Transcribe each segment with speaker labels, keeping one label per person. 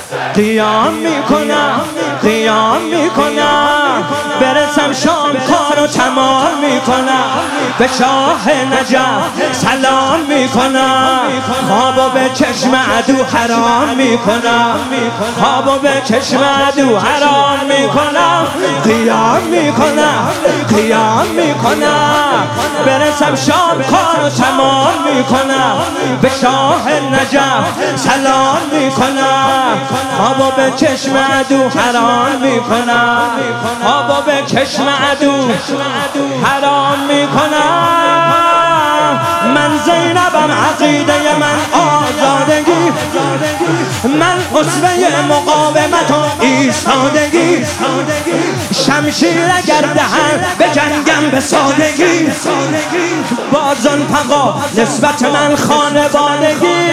Speaker 1: قیام میکنم قیام میکنم برسم شام کارو تمام میکنم به شاه نجف سلام میکنم خوابو به چشم عدو حرام میکنم خوابو به چشم عدو حرام میکنم قیام میکنم قیام میکنم برسم شام کارو تمام میکنم به شاه نجف سلام میکنم خوابو به چشم عدو حرام میکنم خوابو به چشم عدو حرام میکنم من زینبم عقیده من آزادگی من اسوه مقاومت و ایستادگی شمشیر اگر دهن به جنگم به سادگی با زلفقا نسبت من خانوادگی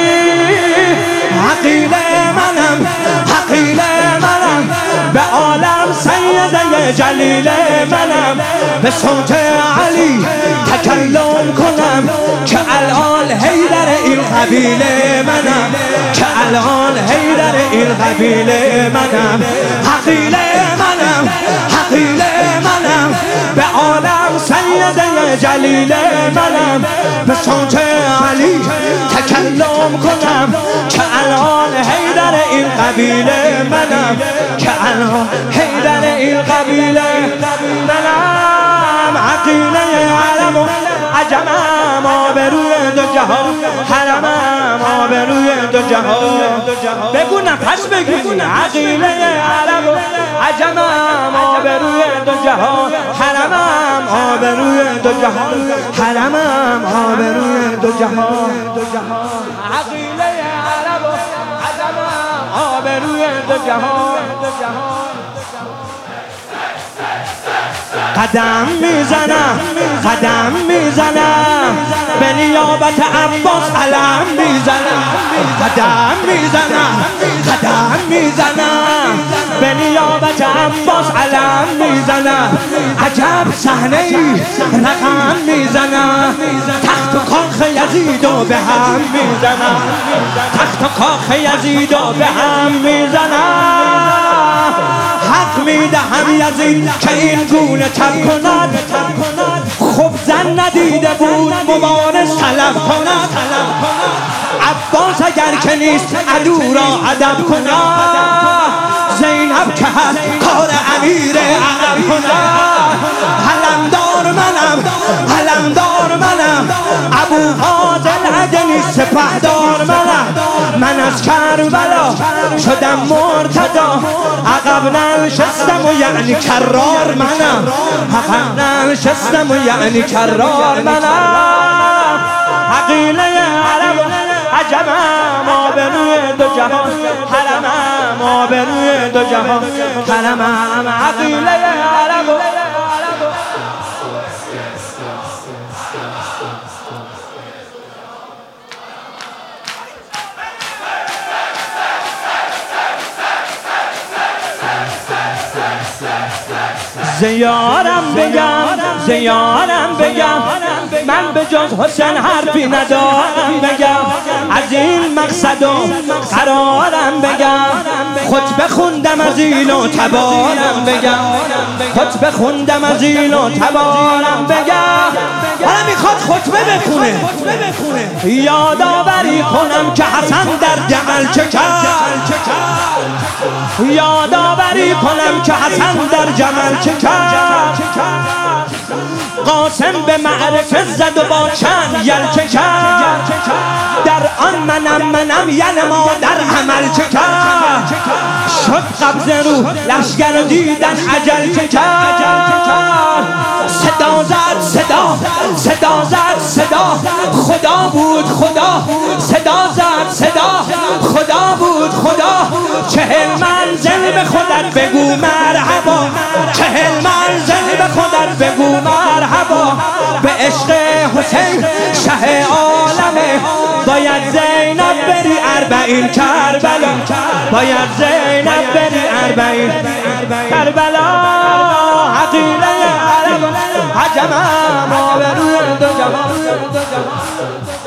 Speaker 1: حقیله منم حقیله منم به عالم سیده جلیل منم به صوت علی تکلم کنم که الان حیدر این قبیله منم که الان حیدر این قبیله منم حقیله منم حقیله منم به عالم سیده جلیل منم به صوت علی تکلم کنم که الان حیدر این قبیله منم که الان حیدر این قبیله منم عقیله عرب و عجمم آبروی دو جهان حرمم آبروی دو جهان بگو نفس بگیر عقیله عرب و عجمم آبروی دو جهان حرمم آبروی دو جهان حرمم آبروی دو جهان عقیله عرب و عجمم آبروی دو جهان قدم میزنم قدم میزنم به نیابت عباس علم میزنم قدم میزنم قدم میزنم به نیابت عباس علم میزنم عجب صحنه ای رقم میزنم تخت و کاخ یزیدو به هم میزنم تخت و کاخ یزیدو به هم میزنم حق میدهم یزید که این گونه تب کند خب زن ندیده بود مبارز طلب کند عباس اگر که نیست عدو را ادب کند زینب که هست کار امیر عرب کند علمدار منم علمدار منم ابو فاضل عدنی سپهدار منم من از کربلا شدم مرتضی عقب ننشستم و یعنی کرار منم عقب ننشستم و یعنی کرار منم عقیله عرب عجمم آبروی دو جهان حرمم آبروی دو جهان حرمم عقیله عرب زیارم بگم زیارم بگم من به جز حسین حرفی ندارم بگم از این مقصد و قرارم بگم خطبه خوندم از این و تبارم بگم خطبه خوندم از این و تبارم بگم حالا میخواد خطبه بخونه یادآوری کنم که حسن در جمل چه کرد یادآوری کنم که حسن در جمل چه کرد قاسم به معرکه زد و با چند یلچه کرد در آن منم یل ما در عمل چه کرد شد قبض روح لشگر دیدن عجل چه کرد صدا زد صدا صدا زد صدا خدا بود خدا صدا زد صدا خدا بود خدا 40 منزل به خودت بگو مرحبا 40 منزل به خودت بگو مرحبا به عشق حسین شه عالمه باید زینب بری 40 کربلا باید زینب بری 40 کربلا عقیله عرب عجمم آبروی دو جهان